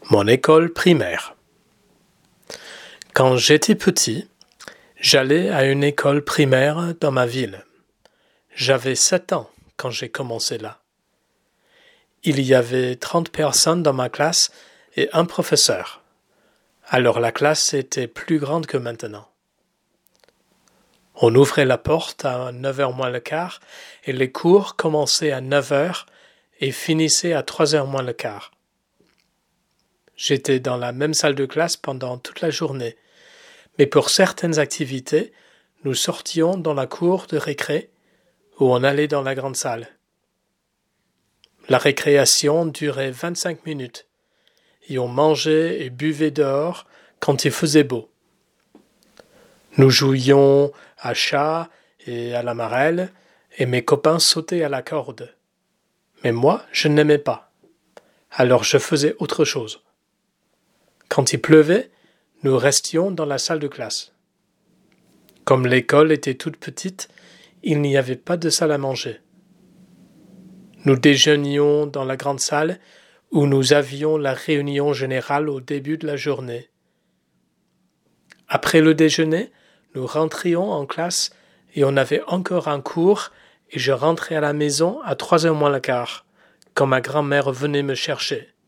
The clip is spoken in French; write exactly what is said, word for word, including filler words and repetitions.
Mon école primaire. Quand j'étais petit, j'allais à une école primaire dans ma ville. J'avais sept ans quand j'ai commencé là. Il y avait trente personnes dans ma classe et un professeur. Alors la classe était plus grande que maintenant. On ouvrait la porte à neuf heures moins le quart et les cours commençaient à neuf heures et finissaient à trois heures moins le quart. J'étais dans la même salle de classe pendant toute la journée, mais pour certaines activités, nous sortions dans la cour de récré ou on allait dans la grande salle. La récréation durait vingt-cinq minutes et on mangeait et buvait dehors quand il faisait beau. Nous jouions à chat et à la marelle et mes copains sautaient à la corde. Mais moi, je n'aimais pas. Alors je faisais autre chose. Quand il pleuvait, nous restions dans la salle de classe. Comme l'école était toute petite, il n'y avait pas de salle à manger. Nous déjeunions dans la grande salle où nous avions la réunion générale au début de la journée. Après le déjeuner, nous rentrions en classe et on avait encore un cours et je rentrais à la maison à trois heures moins le quart, quand ma grand-mère venait me chercher.